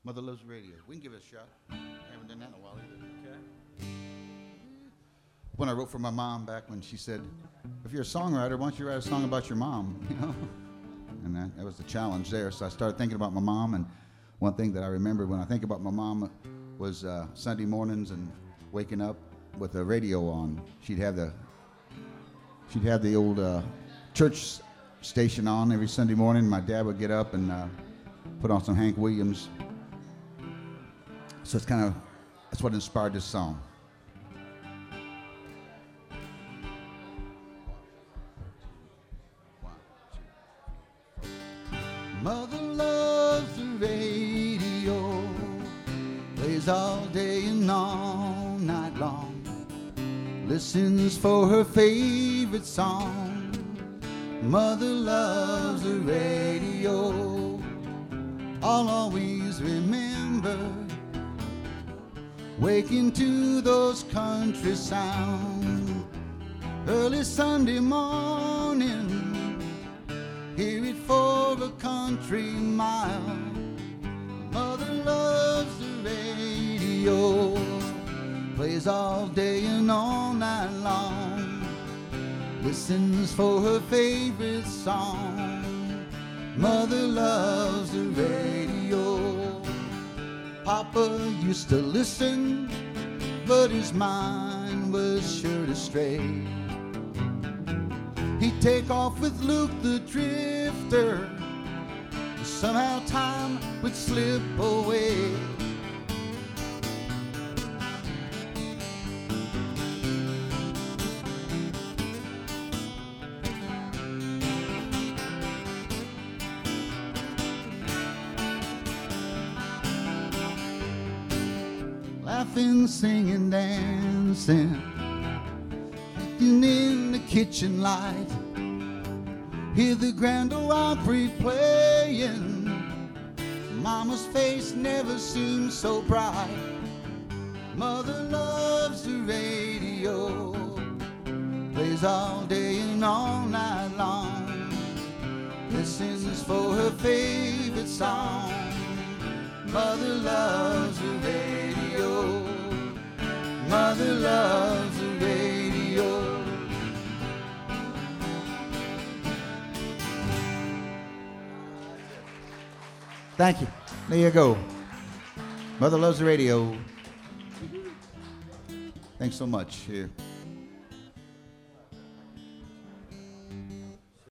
Mother Loves Radio. We can give it a shot. Haven't done that in a while either. Okay. When I wrote for my mom back when she said, if you're a songwriter, why don't you write a song about your mom? You know? And that was the challenge there. So I started thinking about my mom, and one thing that I remembered when I think about my mom was Sunday mornings and waking up with the radio on. She'd have the old church station on every Sunday morning. My dad would get up and put on some Hank Williams. So that's what inspired this song. Mother loves the radio, plays all day and all night long, listens for her favorite song. Mother loves the radio, I'll always remember waking to those country sounds early Sunday morning. Hear it for a country mile. Mother loves the radio, plays all day and all night long, listens for her favorite song. Mother loves the radio. Papa used to listen, but his mind was sure to stray. He'd take off with Luke the Drifter, somehow time would slip away. Laughing, singing, dancing, in the kitchen light, hear the Grand Ole Opry playing. Mama's face never seems so bright. Mother loves the radio, plays all day and all night long, listens for her favorite song. Mother loves the radio, Mother loves the radio. Thank you. There you go. Mother loves the radio. Thanks so much. Here.